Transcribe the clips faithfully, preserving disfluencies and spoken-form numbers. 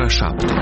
șapte.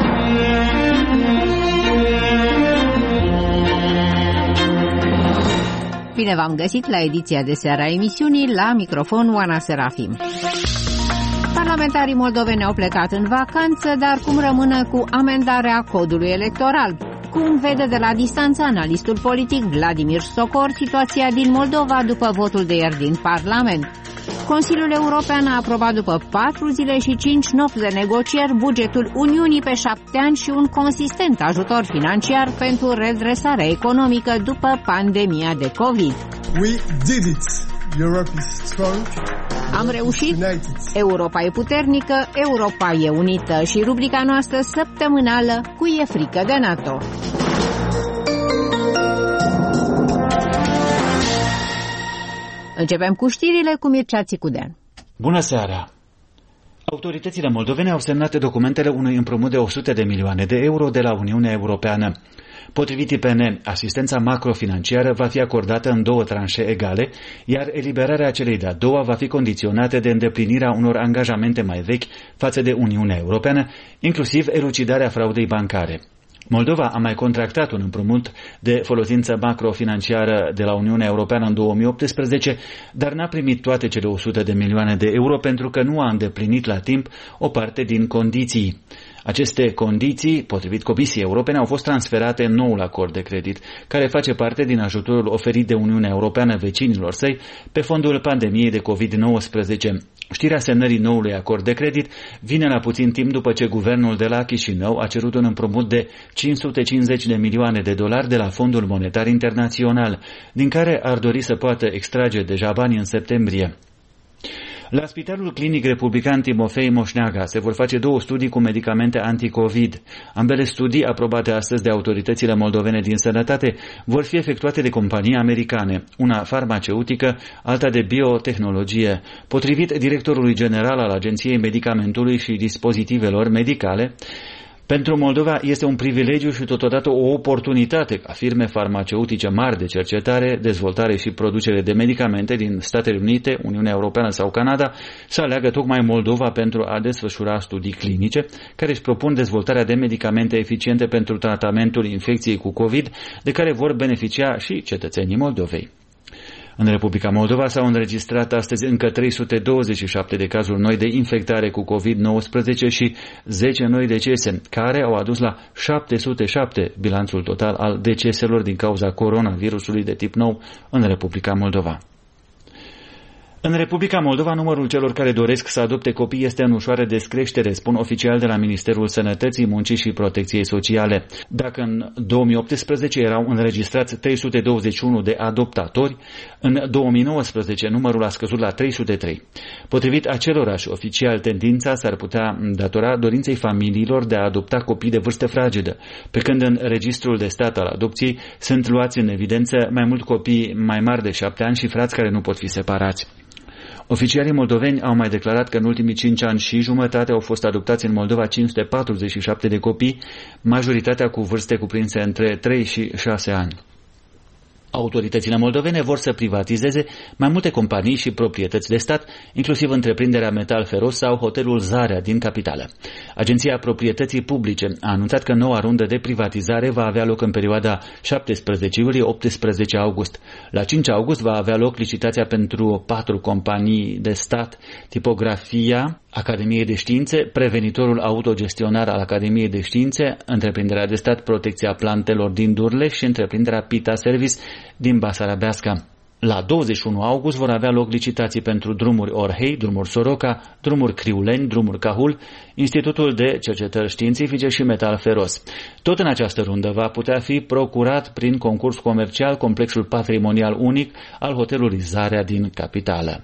Bine v-am găsit la ediția de seară a emisiunii, la microfon Oana Serafim. Parlamentarii moldoveni au plecat în vacanță, dar cum rămână cu amendarea codului electoral? Cum vede de la distanță analistul politic Vladimir Sokor situația din Moldova după votul de ieri din Parlament? Consiliul European a aprobat după patru zile și cinci nopți de negocieri bugetul Uniunii pe șapte ani și un consistent ajutor financiar pentru redresarea economică după pandemia de COVID. We did it. Europe is strong. Am reușit, Europa e puternică, Europa e unită și rubrica noastră săptămânală cu E frică de NATO. Începem cu știrile cu Mircea Țicudean. Bună seara! Autoritățile moldovene au semnat documentele unui împrumut de o sută de milioane de euro de la Uniunea Europeană. Potrivit I P N, asistența macrofinanciară va fi acordată în două tranșe egale, iar eliberarea celei de-a doua va fi condiționată de îndeplinirea unor angajamente mai vechi față de Uniunea Europeană, inclusiv elucidarea fraudei bancare. Moldova a mai contractat un împrumut de folosință macrofinanciară de la Uniunea Europeană în două mii optsprezece, dar n-a primit toate cele o sută de milioane de euro pentru că nu a îndeplinit la timp o parte din condiții. Aceste condiții, potrivit Comisiei Europene, au fost transferate în noul acord de credit, care face parte din ajutorul oferit de Uniunea Europeană vecinilor săi pe fondul pandemiei de covid nouăsprezece. Știrea semnării noului acord de credit vine la puțin timp după ce guvernul de la Chișinău a cerut un împrumut de cinci sute cincizeci de milioane de dolari de la Fondul Monetar Internațional, din care ar dori să poată extrage deja bani în septembrie. La Spitalul Clinic Republican Timofei Moșneaga se vor face două studii cu medicamente anti-COVID. Ambele studii, aprobate astăzi de autoritățile moldovene din sănătate, vor fi efectuate de companii americane, una farmaceutică, alta de biotehnologie. Potrivit directorului general al Agenției Medicamentului și Dispozitivelor Medicale, pentru Moldova este un privilegiu și totodată o oportunitate ca firme farmaceutice mari de cercetare, dezvoltare și producere de medicamente din Statele Unite, Uniunea Europeană sau Canada să aleagă tocmai Moldova pentru a desfășura studii clinice care își propun dezvoltarea de medicamente eficiente pentru tratamentul infecției cu COVID, de care vor beneficia și cetățenii Moldovei. În Republica Moldova s-au înregistrat astăzi încă trei sute douăzeci și șapte de cazuri noi de infectare cu covid nouăsprezece și zece noi decese, care au adus la șapte sute șapte bilanțul total al deceselor din cauza coronavirusului de tip nou în Republica Moldova. În Republica Moldova, numărul celor care doresc să adopte copii este în ușoară descreștere, spun oficiali de la Ministerul Sănătății, Muncii și Protecției Sociale. Dacă în două mii optsprezece erau înregistrați trei sute douăzeci și unu de adoptatori, în două mii nouăsprezece numărul a scăzut la trei sute trei. Potrivit acelorași oficiali, tendința s-ar putea datora dorinței familiilor de a adopta copii de vârstă fragedă, pe când în registrul de stat al adopției sunt luați în evidență mai mult copii mai mari de șapte ani și frați care nu pot fi separați. Oficialii moldoveni au mai declarat că în ultimii cinci ani și jumătate au fost adoptați în Moldova cinci sute patruzeci și șapte de copii, majoritatea cu vârste cuprinse între trei și șase ani. Autoritățile moldovene vor să privatizeze mai multe companii și proprietăți de stat, inclusiv întreprinderea Metal Feros sau hotelul Zarea din capitală. Agenția Proprietății Publice a anunțat că noua rundă de privatizare va avea loc în perioada șaptesprezece iulie - optsprezece august. La cinci august va avea loc licitația pentru patru companii de stat: Tipografia Academiei de Științe, Prevenitorul Autogestionar al Academiei de Științe, întreprinderea de stat Protecția Plantelor din Durleș și întreprinderea Pita Service din Basarabeasca. La douăzeci și unu august vor avea loc licitații pentru drumuri Orhei, drumuri Soroca, drumuri Criuleni, drumuri Cahul, Institutul de Cercetări Științifice și Metal Feros. Tot în această rundă va putea fi procurat prin concurs comercial complexul patrimonial unic al hotelului Zarea din capitală.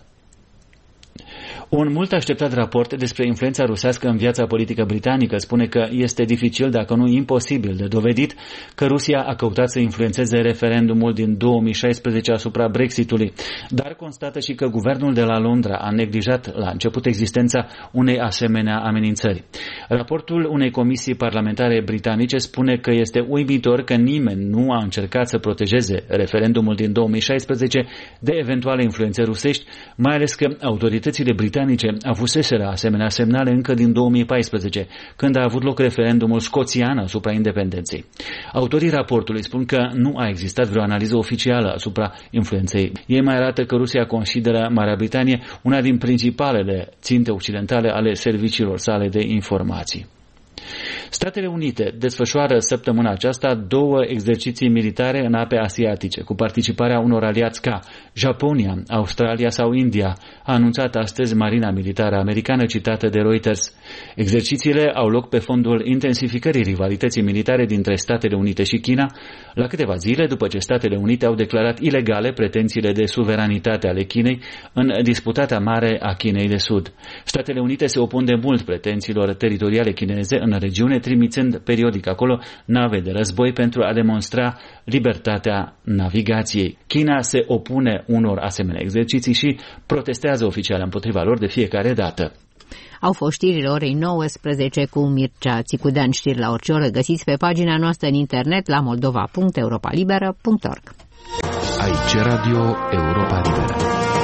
Un mult așteptat raport despre influența rusească în viața politică britanică spune că este dificil, dacă nu imposibil, de dovedit că Rusia a căutat să influențeze referendumul din două mii șaisprezece asupra Brexitului, dar constată și că guvernul de la Londra a neglijat la început existența unei asemenea amenințări. Raportul unei comisii parlamentare britanice spune că este uimitor că nimeni nu a încercat să protejeze referendumul din două mii șaisprezece de eventuale influențe rusești, mai ales că autoritățile britanice britanice avuseseră asemenea semnale încă din două mii paisprezece, când a avut loc referendumul scoțian asupra independenței. Autorii raportului spun că nu a existat vreo analiză oficială asupra influenței. Ei mai arată că Rusia consideră Marea Britanie una din principalele ținte occidentale ale serviciilor sale de informații. Statele Unite desfășoară săptămâna aceasta două exerciții militare în ape asiatice, cu participarea unor aliați ca Japonia, Australia sau India, a anunțat astăzi Marina Militară Americană citată de Reuters. Exercițiile au loc pe fondul intensificării rivalității militare dintre Statele Unite și China, la câteva zile după ce Statele Unite au declarat ilegale pretențiile de suveranitate ale Chinei în disputata mare a Chinei de Sud. Statele Unite se opun de mult pretențiilor teritoriale chineze în regiune, trimițând periodic acolo nave de război pentru a demonstra libertatea navigației. China se opune unor asemenea exerciții și protestează oficial împotriva lor de fiecare dată. Au fost știrile orei nouăsprezece cu Mircea Țicudean. Știri la orice oră găsiți pe pagina noastră în internet la moldova punct europa liberă punct org. Aici Radio Europa Liberă.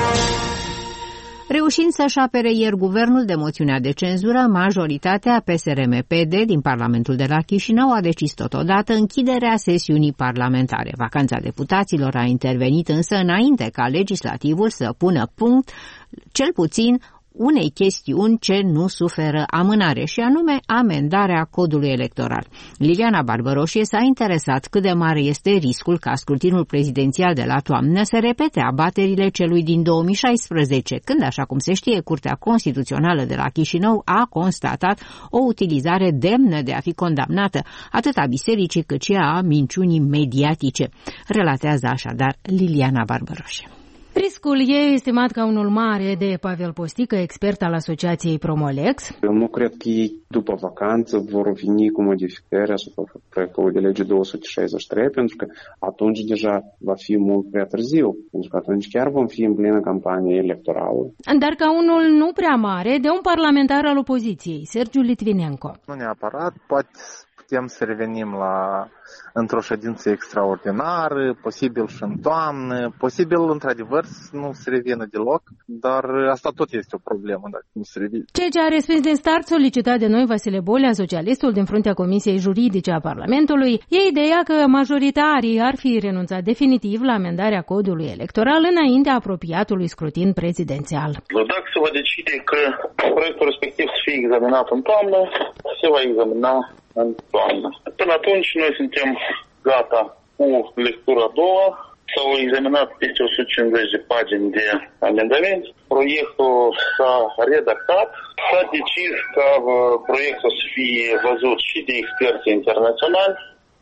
Reușind să-și apere ieri guvernul de moțiunea de cenzură, majoritatea P S R M P D din Parlamentul de la Chișinău a decis totodată închiderea sesiunii parlamentare. Vacanța deputaților a intervenit însă înainte ca legislativul să pună punct, cel puțin, unei chestiuni ce nu suferă amânare, și anume amendarea codului electoral. Liliana Barbăroșie s-a interesat cât de mare este riscul ca scrutinul prezidențial de la toamnă să repete abaterile celui din două mii șaisprezece, când, așa cum se știe, Curtea Constituțională de la Chișinău a constatat o utilizare demnă de a fi condamnată atât a bisericii cât și a minciunii mediatice. Relatează așadar Liliana Barbăroșie. Riscul e estimat ca unul mare de Pavel Postică, expert al Asociației Promolex. Eu nu cred că ei, după vacanță, vor veni cu modificări asupra proiectului de lege două sute șaizeci și trei, pentru că atunci deja va fi mult prea târziu, pentru că atunci chiar vom fi în plină campanie electorală. Dar ca unul nu prea mare de un parlamentar al opoziției, Sergiu Litvinenko. Nu neapărat, poate putem să revenim la într-o ședință extraordinară, posibil și în toamnă, posibil într-adevăr să nu se revină deloc, dar asta tot este o problemă dacă nu se revine. Ceea ce a respins din start solicitat de noi Vasile Bolea, socialistul din fruntea Comisiei Juridice a Parlamentului, e ideea că majoritarii ar fi renunțat definitiv la amendarea codului electoral înaintea apropiatului scrutin prezidențial. Dacă se va decide că proiectul respectiv să fie examinat în toamnă, se va examina în toamnă. Până atunci noi suntem gata cu lectura a doua. S-au examinat peste o sută cincizeci de pagini de amendament. Proiectul s-a redactat. S-a decis ca proiectul să fie văzut și de experți internaționali.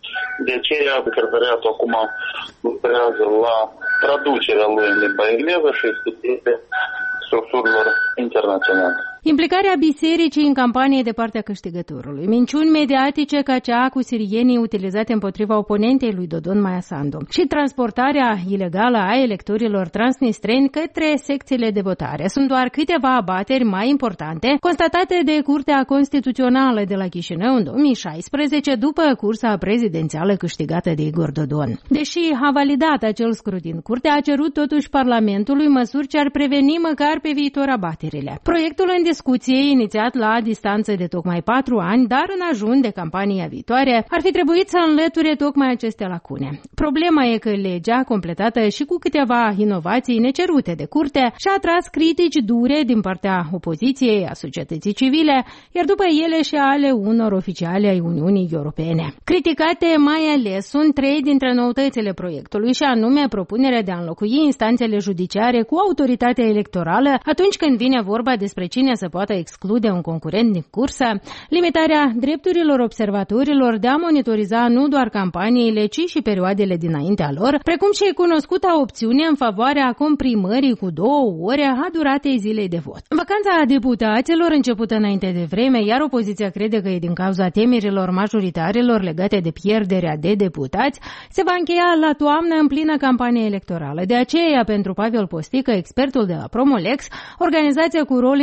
De aceea secretariatul acum lucrează la traducerea lui în limba engleză și expertise structurilor internaționale. Implicarea bisericii în campanie de partea câștigătorului, minciuni mediatice ca cea cu sirienii utilizate împotriva oponentei lui Dodon Maia Sandu și transportarea ilegală a electorilor transnistreni către secțiile de votare sunt doar câteva abateri mai importante constatate de Curtea Constituțională de la Chișinău în două mii șaisprezece după cursa prezidențială câștigată de Igor Dodon. Deși a validat acel scrutin, Curtea a cerut totuși Parlamentului măsuri ce ar preveni măcar pe viitor abaterile. Proiectul în discuție, inițiat la distanță de tocmai patru ani, dar în ajun de campania viitoare, ar fi trebuit să înlăture tocmai aceste lacune. Problema e că legea, completată și cu câteva inovații necerute de curte, și-a atras critici dure din partea opoziției, a societății civile, iar după ele și ale unor oficiali ai Uniunii Europene. Criticate mai ales sunt trei dintre noutățile proiectului, și anume propunerea de a înlocui instanțele judiciare cu autoritatea electorală atunci când vine vorba despre cine să poată exclude un concurent din cursă, limitarea drepturilor observatorilor de a monitoriza nu doar campaniile, ci și perioadele dinaintea lor, precum și cunoscuta opțiune în favoarea comprimării cu două ore a duratei zilei de vot. Vacanța deputaților începută înainte de vreme, iar opoziția crede că e din cauza temerilor majoritarilor legate de pierderea de deputați, se va încheia la toamnă în plină campanie electorală. De aceea, pentru Pavel Postică, expertul de la Promolex, organizația cu rol important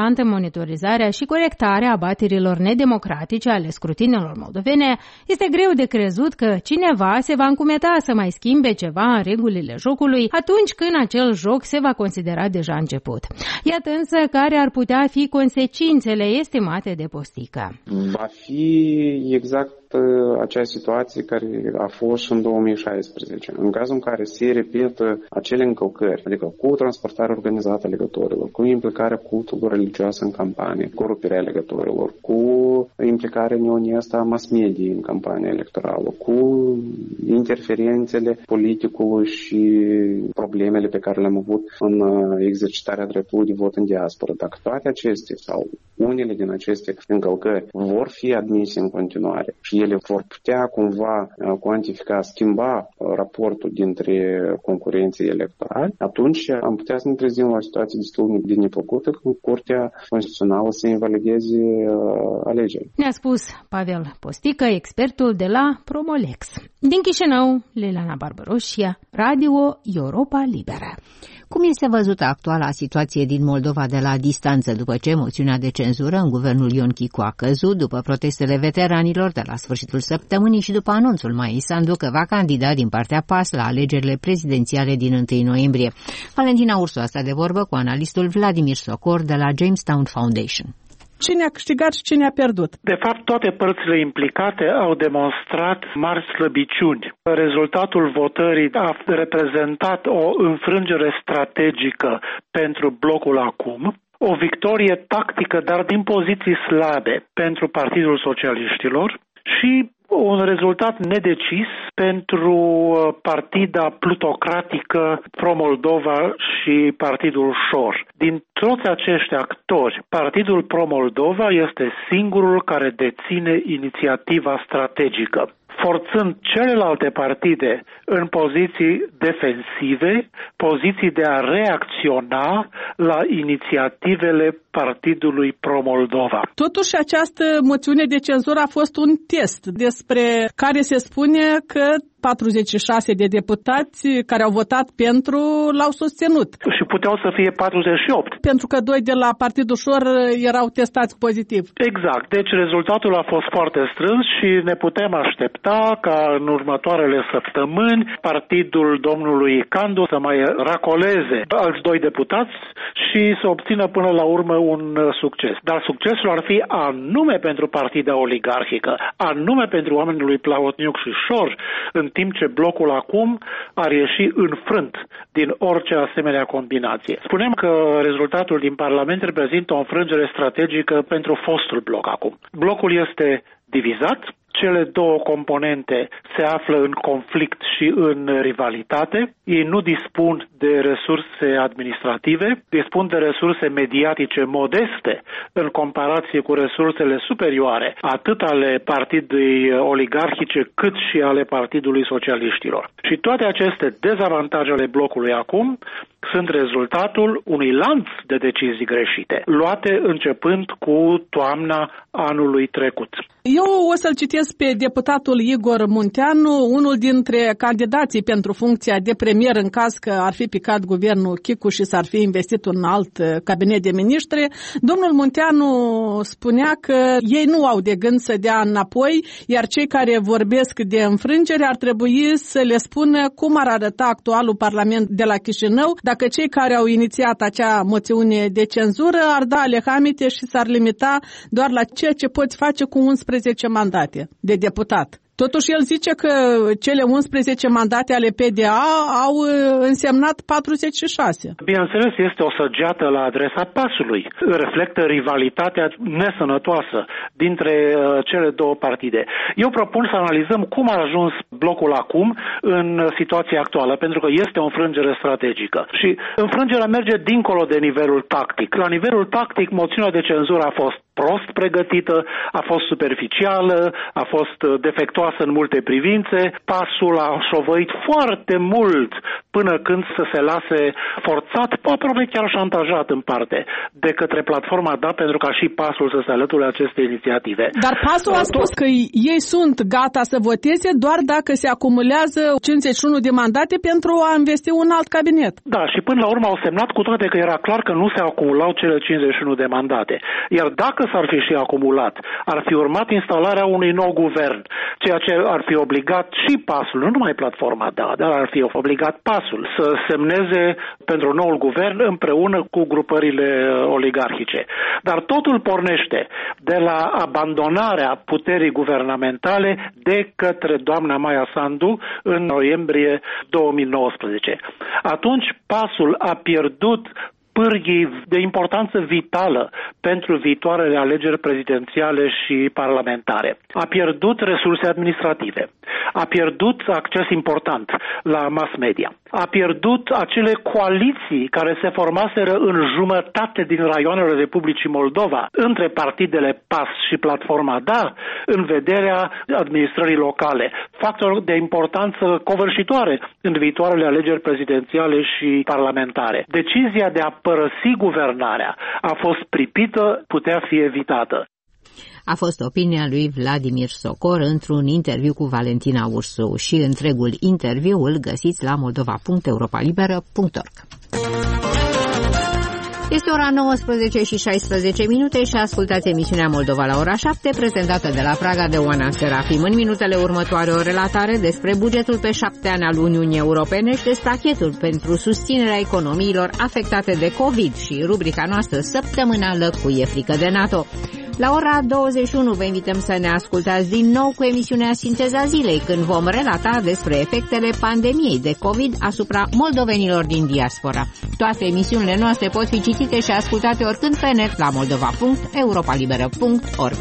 constantă monitorizarea și corectarea abaterilor nedemocratice ale scrutinelor moldovene, este greu de crezut că cineva se va încumeta să mai schimbe ceva în regulile jocului atunci când acel joc se va considera deja început. Iată însă care ar putea fi consecințele estimate de Postică. Va fi exact acea situație care a fost și în două mii șaisprezece. În cazul în care se repetă acele încălcări, adică cu transportarea organizată a legătorilor, cu implicarea cultului religios în campanie, cu rupirea legătorilor, cu implicarea neonestă a mass media în campania electorală, cu interferențele politicului și problemele pe care le-am avut în exercitarea dreptului de vot în diaspora. Dacă toate acestea sau unele din aceste încălcări vor fi admise în continuare și ele vor putea cumva cuantifica, schimba raportul dintre concurenții electorali, atunci am putea să ne trezim la o situație destul de neplăcută când Curtea Constituțională să invalideze alegerile. Ne-a spus Pavel Postică, expertul de la Promolex. Din Chișinău, Liliana Barbaroșia, Radio Europa Liberă. Cum este văzută actuala situație din Moldova de la distanță după ce moțiunea de cenzură în guvernul Ion Chicu a căzut, după protestele veteranilor de la sfârșitul săptămânii și după anunțul Mai Sandu că va candida din partea P A S la alegerile prezidențiale din întâi noiembrie? Valentina Ursu a stat de vorbă cu analistul Vladimir Socor de la Jamestown Foundation. Cine a câștigat și cine a pierdut? De fapt, toate părțile implicate au demonstrat mari slăbiciuni. Rezultatul votării a reprezentat o înfrângere strategică pentru blocul acum, o victorie tactică, dar din poziții slabe pentru Partidul Socialiștilor și un rezultat nedecis pentru partida plutocratică Pro-Moldova și Partidul Șor. Din toți acești actori, Partidul Pro-Moldova este singurul care deține inițiativa strategică, forțând celelalte partide în poziții defensive, poziții de a reacționa la inițiativele Partidului Pro-Moldova. Totuși, această moțiune de cenzură a fost un test despre care se spune că patruzeci și șase de deputați care au votat pentru l-au susținut. Și puteau să fie patruzeci și opt. Pentru că doi de la Partidul Șor erau testați pozitiv. Exact. Deci rezultatul a fost foarte strâns și ne putem aștepta ca în următoarele săptămâni partidul domnului Candu să mai racoleze alți doi deputați și să obțină până la urmă un succes. Dar succesul ar fi anume pentru partida oligarhică, anume pentru oamenii lui Plahotniuc și Șor, în timp ce blocul acum ar ieși înfrânt din orice asemenea combinație. Spunem că rezultatul din Parlament reprezintă o înfrângere strategică pentru fostul bloc acum. Blocul este divizat, cele două componente se află în conflict și în rivalitate. Ei nu dispun de resurse administrative, dispun de resurse mediatice modeste în comparație cu resursele superioare, atât ale partidului oligarhice cât și ale Partidului Socialiștilor. Și toate aceste dezavantaje ale blocului acum sunt rezultatul unui lanț de decizii greșite, luate începând cu toamna anului trecut. Eu o să-l citesc pe deputatul Igor Munteanu, unul dintre candidații pentru funcția de premier în caz că ar fi picat guvernul Chicu și s-ar fi investit un alt cabinet de miniștri. Domnul Munteanu spunea că ei nu au de gând să dea înapoi, iar cei care vorbesc de înfrângere ar trebui să le spună cum ar arăta actualul Parlament de la Chișinău dacă cei care au inițiat acea moțiune de cenzură ar da alehamite și s-ar limita doar la ceea ce poți face cu unsprezece mandate de deputat. Totuși, el zice că cele unsprezece mandate ale P D A au însemnat patruzeci și șase. Bineînțeles, este o săgeată la adresa P A S-ului. Reflectă rivalitatea nesănătoasă dintre cele două partide. Eu propun să analizăm cum a ajuns blocul acum în situația actuală, pentru că este o înfrângere strategică. Și înfrângerea merge dincolo de nivelul tactic. La nivelul tactic, moțiunea de cenzură a fost prost pregătită, a fost superficială, a fost defectuoasă în multe privințe. Pasul a șovăit foarte mult până când să se lase forțat, aproape chiar șantajat în parte, de către platforma Da, pentru ca și Pasul să se alăture acestei inițiative. Dar Pasul a spus că ei sunt gata să voteze doar dacă se acumulează cincizeci și unu de mandate pentru a investi un alt cabinet. Da, și până la urmă au semnat, cu toate că era clar că nu se acumulau cele cincizeci și unu de mandate. Iar dacă s-ar fi și acumulat, ar fi urmat instalarea unui nou guvern, ceea ce ar fi obligat și Pasul, nu numai platforma Da, dar ar fi obligat Pasul să semneze pentru noul guvern împreună cu grupările oligarhice. Dar totul pornește de la abandonarea puterii guvernamentale de către doamna Maia Sandu în noiembrie două mii nouăsprezece. Atunci Pasul a pierdut pârghii de importanță vitală pentru viitoarele alegeri prezidențiale și parlamentare. A pierdut resurse administrative, a pierdut acces important la mass media, a pierdut acele coaliții care se formaseră în jumătate din raioanele Republicii Moldova între partidele PAS și platforma Da în vederea administrării locale, factor de importanță covârșitoare în viitoarele alegeri prezidențiale și parlamentare. Decizia de a părăsi guvernarea a fost pripită, putea fi evitată. A fost opinia lui Vladimir Socor într-un interviu cu Valentina Ursu și întregul interviu îl găsiți la moldova punct europa liberă punct org. Este ora nouăsprezece și șaisprezece minute și ascultați emisiunea Moldova la ora șapte, prezentată de la Praga de Oana Serafim. În minutele următoare o relatare despre bugetul pe șapte ani al Uniunii Europene și despre pachetul pentru susținerea economiilor afectate de COVID și rubrica noastră săptămânală cu E frică de NATO. La ora douăzeci și unu vă invităm să ne ascultați din nou cu emisiunea Sinteza Zilei, când vom relata despre efectele pandemiei de COVID asupra moldovenilor din diaspora. Toate emisiunile noastre pot fi citite și ascultate oricând pe net la moldova punct europa liberă punct org.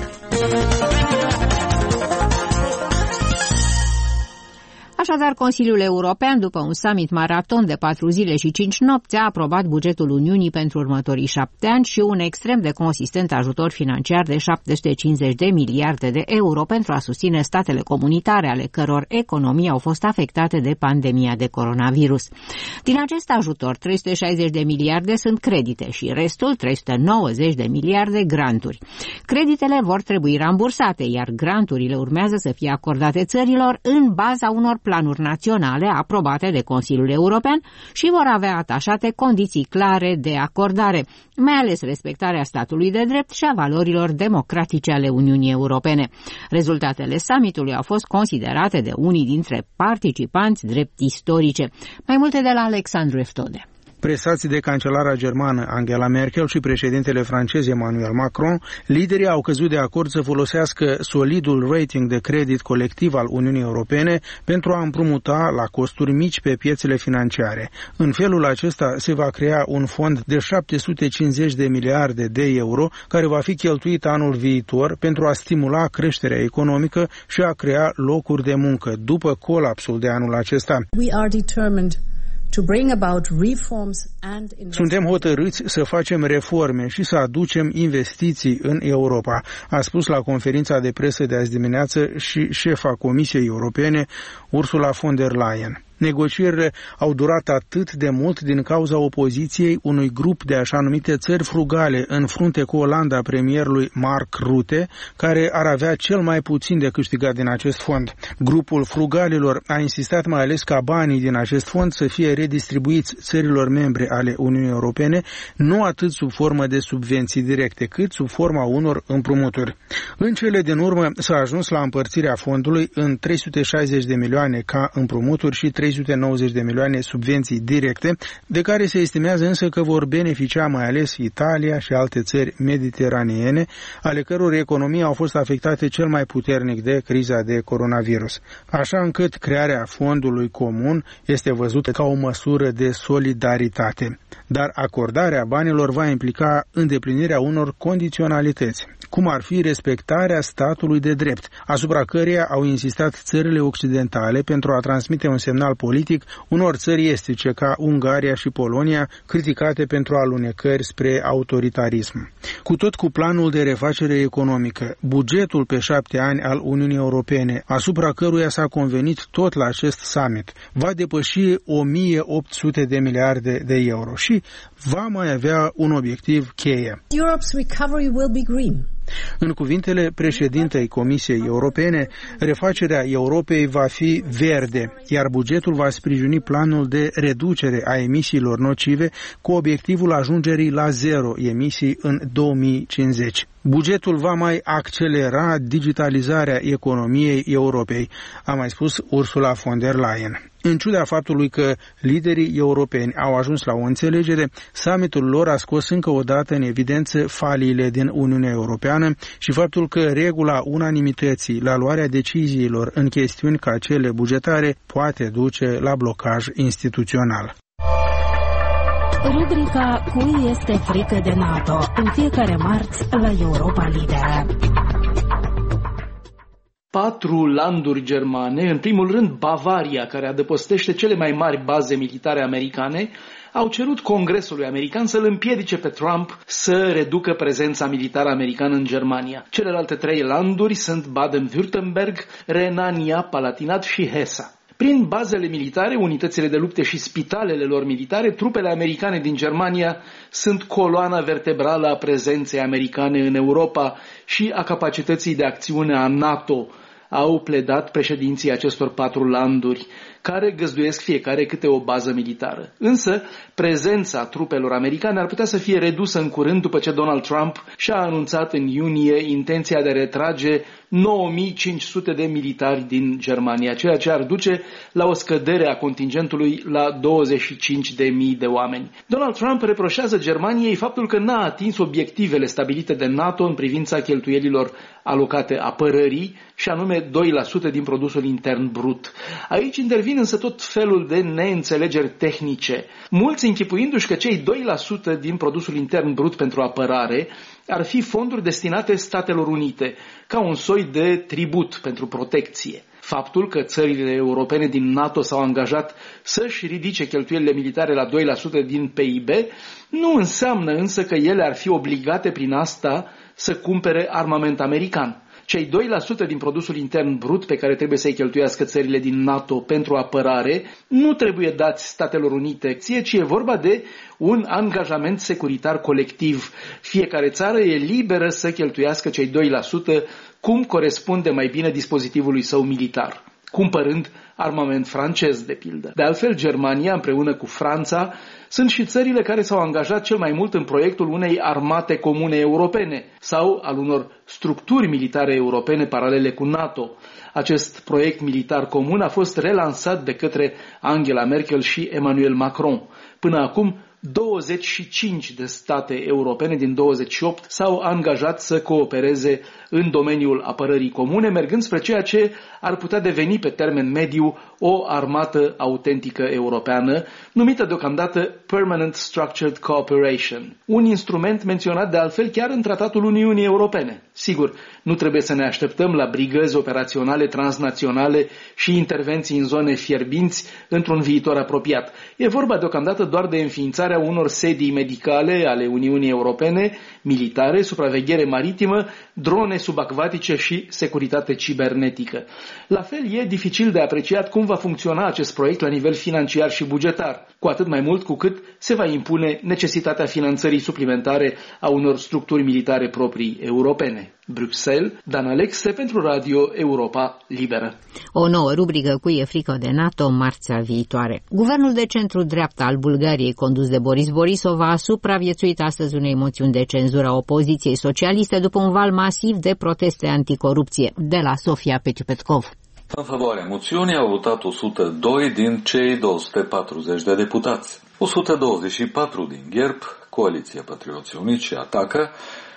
Așadar, Consiliul European, după un summit maraton de patru zile și cinci nopți, a aprobat bugetul Uniunii pentru următorii șapte ani și un extrem de consistent ajutor financiar de șapte sute cincizeci de miliarde de euro pentru a susține statele comunitare ale căror economii au fost afectate de pandemia de coronavirus. Din acest ajutor, trei sute șaizeci de miliarde sunt credite și restul, trei sute nouăzeci de miliarde, granturi. Creditele vor trebui rambursate, iar granturile urmează să fie acordate țărilor în baza unor planuri naționale aprobate de Consiliul European și vor avea atașate condiții clare de acordare, mai ales respectarea statului de drept și a valorilor democratice ale Uniunii Europene. Rezultatele summitului au fost considerate de unii dintre participanți drept istorice. Mai multe de la Alexandru Eftode. Presați de cancelara germană Angela Merkel și președintele francez Emmanuel Macron, liderii au căzut de acord să folosească solidul rating de credit colectiv al Uniunii Europene pentru a împrumuta la costuri mici pe piețele financiare. În felul acesta se va crea un fond de șapte sute cincizeci de miliarde de euro care va fi cheltuit anul viitor pentru a stimula creșterea economică și a crea locuri de muncă după colapsul de anul acesta. We are determined to bring about reforms and Suntem hotărâți să facem reforme și să aducem investiții în Europa, a spus la conferința de presă de azi dimineață și șefa Comisiei Europene, Ursula von der Leyen. Negocierile au durat atât de mult din cauza opoziției unui grup de așa numite țări frugale în frunte cu Olanda premierului Mark Rutte, care ar avea cel mai puțin de câștigat din acest fond. Grupul frugalilor a insistat mai ales ca banii din acest fond să fie redistribuiți țărilor membre ale Uniunii Europene, nu atât sub formă de subvenții directe, cât sub forma unor împrumuturi. În cele din urmă s-a ajuns la împărțirea fondului în trei sute șaizeci de milioane ca împrumuturi și trei sute nouăzeci de milioane subvenții directe, de care se estimează însă că vor beneficia mai ales Italia și alte țări mediteraneene, ale căror economii au fost afectate cel mai puternic de criza de coronavirus. Așa încât crearea fondului comun este văzută ca o măsură de solidaritate. Dar acordarea banilor va implica îndeplinirea unor condiționalități. cum ar fi respectarea statului de drept, asupra căreia au insistat țările occidentale pentru a transmite un semnal politic unor țări estice ca Ungaria și Polonia, criticate pentru alunecări spre autoritarism. Cu tot cu planul de refacere economică, bugetul pe șapte ani al Uniunii Europene, asupra căruia s-a convenit tot la acest summit, va depăși o mie opt sute de miliarde de euro și va mai avea un obiectiv cheie. Europe's recovery will be green. În cuvintele președintei Comisiei Europene, refacerea Europei va fi verde, iar bugetul va sprijini planul de reducere a emisiilor nocive cu obiectivul ajungerii la zero emisii în două mii cincizeci. Bugetul va mai accelera digitalizarea economiei Europei, a mai spus Ursula von der Leyen. În ciuda faptului că liderii europeni au ajuns la o înțelegere, summitul lor a scos încă o dată în evidență faliile din Uniunea Europeană și faptul că regula unanimității la luarea deciziilor în chestiuni ca cele bugetare poate duce la blocaj instituțional. Rubrica Cui este frică de NATO, în fiecare marți la Europa Liberă. Patru landuri germane, în primul rând Bavaria, care adăpostește cele mai mari baze militare americane, au cerut Congresului american să-l împiedice pe Trump să reducă prezența militară americană în Germania. Celelalte trei landuri sunt Baden-Württemberg, Renania-Palatinat și Hesa. Prin bazele militare, unitățile de lupte și spitalele lor militare, trupele americane din Germania sunt coloana vertebrală a prezenței americane în Europa și a capacității de acțiune a NATO, au pledat președinții acestor patru landuri, care găzduiesc fiecare câte o bază militară. Însă, prezența trupelor americane ar putea să fie redusă în curând după ce Donald Trump și-a anunțat în iunie intenția de a retrage nouă mii cinci sute de militari din Germania, ceea ce ar duce la o scădere a contingentului la douăzeci și cinci de mii de oameni. Donald Trump reproșează Germaniei faptul că n-a atins obiectivele stabilite de NATO în privința cheltuielilor alocate apărării, și anume doi la sută din produsul intern brut. Aici intervin însă tot felul de neînțelegeri tehnice, mulți închipuindu-și că cei doi la sută din produsul intern brut pentru apărare ar fi fonduri destinate Statelor Unite, ca un soi de tribut pentru protecție. Faptul că țările europene din NATO s-au angajat să-și ridice cheltuielile militare la doi la sută din P I B nu înseamnă însă că ele ar fi obligate prin asta să cumpere armament american. Cei doi la sută din produsul intern brut pe care trebuie să-i cheltuiască țările din NATO pentru apărare nu trebuie dați Statelor Unite, ci e vorba de un angajament securitar colectiv. Fiecare țară e liberă să cheltuiască cei doi la sută cum corespunde mai bine dispozitivului său militar, cumpărând armament francez, de pildă. De altfel, Germania, împreună cu Franța, sunt și țările care s-au angajat cel mai mult în proiectul unei armate comune europene sau al unor structuri militare europene paralele cu NATO. Acest proiect militar comun a fost relansat de către Angela Merkel și Emmanuel Macron. Până acum, douăzeci și cinci de state europene din douăzeci și opt s-au angajat să coopereze în domeniul apărării comune, mergând spre ceea ce ar putea deveni pe termen mediu o armată autentică europeană, numită deocamdată Permanent Structured Cooperation, un instrument menționat de altfel chiar în Tratatul Uniunii Europene. Sigur, nu trebuie să ne așteptăm la brigăzi operaționale transnaționale și intervenții în zone fierbinți într-un viitor apropiat. E vorba deocamdată doar de înființarea unor sedii medicale ale Uniunii Europene, militare, supraveghere maritimă, drone subacvatice și securitate cibernetică. La fel, e dificil de apreciat cum va funcționa acest proiect la nivel financiar și bugetar, cu atât mai mult cu cât se va impune necesitatea finanțării suplimentare a unor structuri militare proprii europene. Bruxelles, Dan Alexe pentru Radio Europa Liberă. O nouă rubrică cu e frică de NATO marțea viitoare. Guvernul de centru-dreapta al Bulgariei, condus de Boris Borisov, a supraviețuit astăzi unei moțiuni de cenzură a opoziției socialiste după un val masiv de proteste anticorupție. De la Sofia Petipetkov. În favoarea moțiunii au votat o sută doi din cei două sute patruzeci de deputați. o sută douăzeci și patru din G E R B, Coaliția Patrioții Unici și Atacă,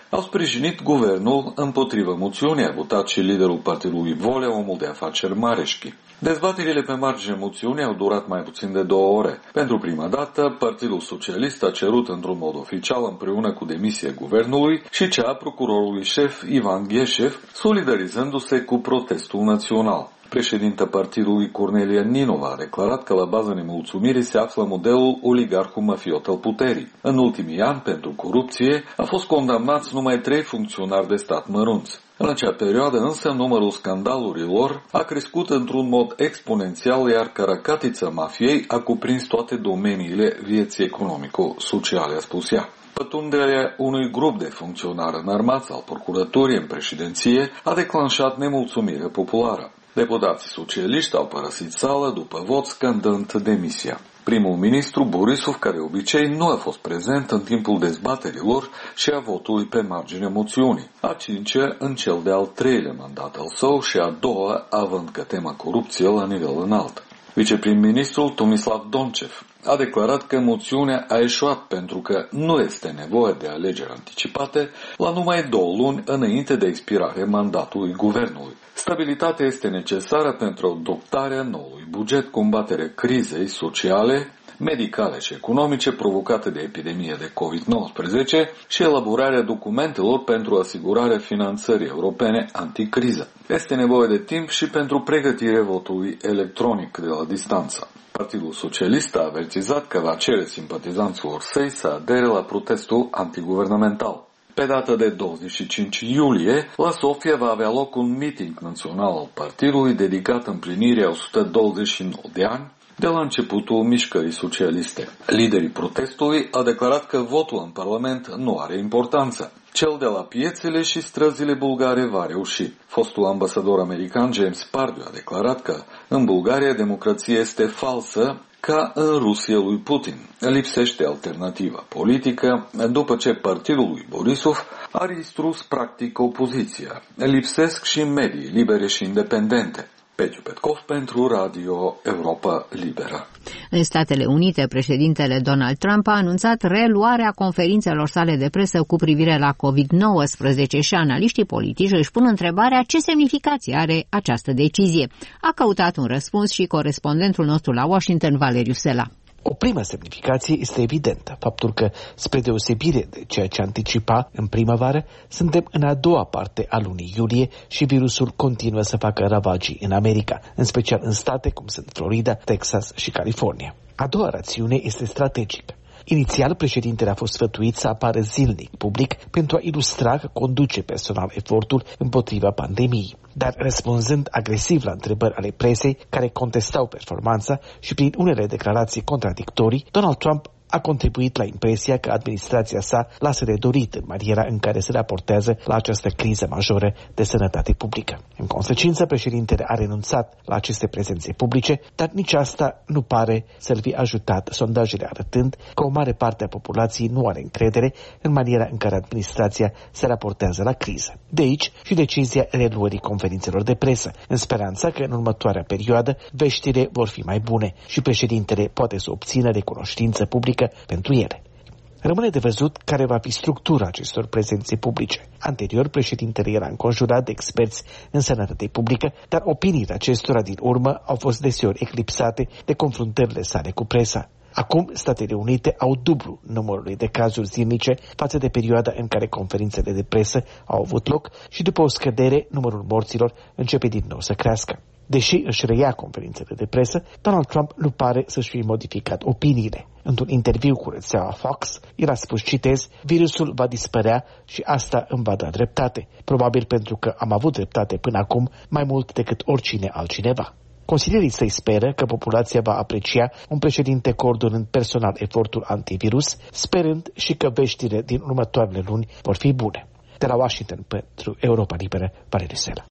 au sprijinit guvernul împotriva moțiunii, a votat și liderul partidului Volea, omul de afaceri Mareșchi. Dezbaterile pe marginea moțiunii au durat mai puțin de două ore. Pentru prima dată, Partidul Socialist a cerut într-un mod oficial împreună cu demisia guvernului și cea a procurorului șef Ivan Gheșev, solidarizându-se cu protestul național. Președinta partidului Cornelia Ninova a declarat că la baza nemulțumirii se află modelul oligarhul mafiot al puterii. În ultimii ani, pentru corupție, a fost condamnați numai trei funcționari de stat mărunți. În acea perioadă însă numărul scandalurilor a crescut într-un mod exponențial, iar caracatița mafiei a cuprins toate domeniile vieții economico-sociale, a spus ea. Pătrunderea unui grup de funcționari înarmați al procuraturii în președinție a declanșat nemulțumire populară. Deputații socialiști au părăsit sala după vot scandând demisia. Primul ministru Borisov, care obicei nu a fost prezent în timpul dezbaterilor și a votului pe marginea moțiunii, a cincea în cel de-al treilea mandat al său și a doua având ca tema corupție la nivel înalt. Viceprim-ministrul Tomislav Doncev a declarat că moțiunea a eșuat pentru că nu este nevoie de alegeri anticipate la numai două luni înainte de expirarea mandatului guvernului. Stabilitatea este necesară pentru adoptarea noului buget, combaterea crizei sociale, medicale și economice provocate de epidemia de covid nouăsprezece și elaborarea documentelor pentru asigurarea finanțării europene anticriză. Este nevoie de timp și pentru pregătirea votului electronic de la distanță. Partidul Socialist a avertizat că va cere simpatizanților săi să adere la protestul antiguvernamental. Pe data de douăzeci și cinci iulie, la Sofia va avea loc un meeting național al partidului dedicat împlinirii a o sută douăzeci și nouă de ani de la începutul mișcării socialiste. Liderii protestului au declarat că votul în Parlament nu are importanță. Cel de la piețele și străzile bulgare va reuși. Fostul ambasador american James Pardue a declarat că în Bulgaria democrația este falsă ca în Rusia lui Putin. Lipsește alternativa politică după ce partidul lui Borisov a distrus practic opoziția. Lipsesc și medii libere și independente. Petiu Petkov pentru Radio Europa Liberă. În Statele Unite, președintele Donald Trump a anunțat reluarea conferințelor sale de presă cu privire la covid nouăsprezece și analiștii politici își pun întrebarea ce semnificație are această decizie. A căutat un răspuns și corespondentul nostru la Washington, Valeriu Sela. O primă semnificație este evidentă, faptul că, spre deosebire de ceea ce anticipa în primăvară, suntem în a doua parte a lunii iulie și virusul continuă să facă ravagii în America, în special în state cum sunt Florida, Texas și California. A doua rațiune este strategică. Inițial, președintele a fost sfătuit să apară zilnic public pentru a ilustra că conduce personal efortul împotriva pandemiei. Dar răspunzând agresiv la întrebări ale presei care contestau performanța și prin unele declarații contradictorii, Donald Trump a contribuit la impresia că administrația sa lasă de dorit în maniera în care se raportează la această criză majoră de sănătate publică. În consecință, președintele a renunțat la aceste prezențe publice, dar nici asta nu pare să-l fi ajutat, sondajele arătând că o mare parte a populației nu are încredere în maniera în care administrația se raportează la criză. De aici și decizia reluării conferințelor de presă, în speranța că în următoarea perioadă veștile vor fi mai bune și președintele poate să obțină recunoștință publică pentru ele. Rămâne de văzut care va fi structura acestor prezențe publice. Anterior, președintele era înconjurat de experți în sănătate publică, dar opiniile acestora din urmă au fost deseori eclipsate de confruntările sale cu presa. Acum, Statele Unite au dublu numărul de cazuri zilnice față de perioada în care conferințele de presă au avut loc și după o scădere, numărul morților începe din nou să crească. Deși își reia conferințele de presă, Donald Trump nu pare să-și fi modificat opiniile. Într-un interviu cu rețeaua Fox, el a spus, citez, virusul va dispărea și asta îmi va da dreptate, probabil pentru că am avut dreptate până acum mai mult decât oricine altcineva. Consilierii săi speră că populația va aprecia un președinte coordonând personal efortul antivirus, sperând și că veștile din următoarele luni vor fi bune. De la Washington pentru Europa Liberă, Valeriu Sela.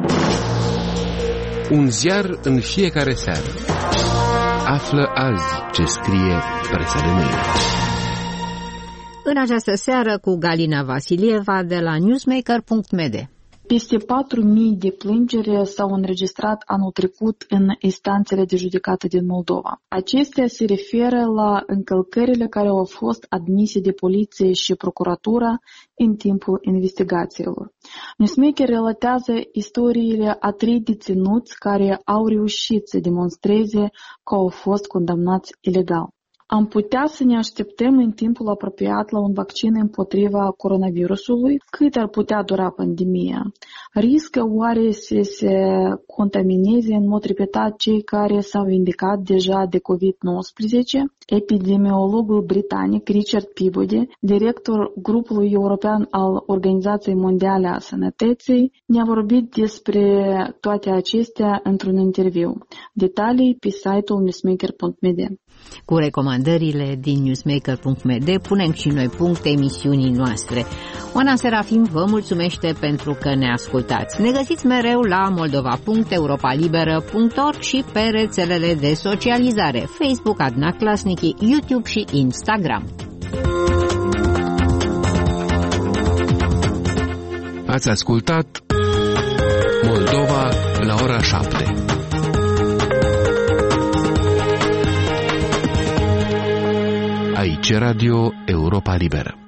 Un ziar în fiecare seară. Află azi ce scrie presa de mâine. În această seară cu Galina Vasilieva de la newsmaker punct m d. Peste patru mii de plângeri s-au înregistrat anul trecut în instanțele de judecată din Moldova. Acestea se referă la încălcările care au fost admise de poliție și procuratura în timpul investigațiilor. Newsmaker relatează istoriile a trei deținuți care au reușit să demonstreze că au fost condamnați ilegal. Am putea să ne așteptăm în timpul apropiat la un vaccin împotriva coronavirusului? Cât ar putea dura pandemia? Riscă oare să se contamineze în mod repetat cei care s-au vindecat deja de covid nouăsprezece? Epidemiologul britanic Richard Peabody, director grupului european al Organizației Mondiale a Sănătății, ne-a vorbit despre toate acestea într-un interviu. Detalii pe site-ul newsmaker punct m d. Cu recomandările din newsmaker punct m d punem și noi punct emisiunii noastre. Oana Serafim vă mulțumește pentru că ne ascultați. Ne găsiți mereu la moldova punct europa liberă punct org și pe rețelele de socializare Facebook, Adna Clasnici, YouTube și Instagram. Ați ascultat Moldova la ora șapte. Aici Radio Europa Liberă.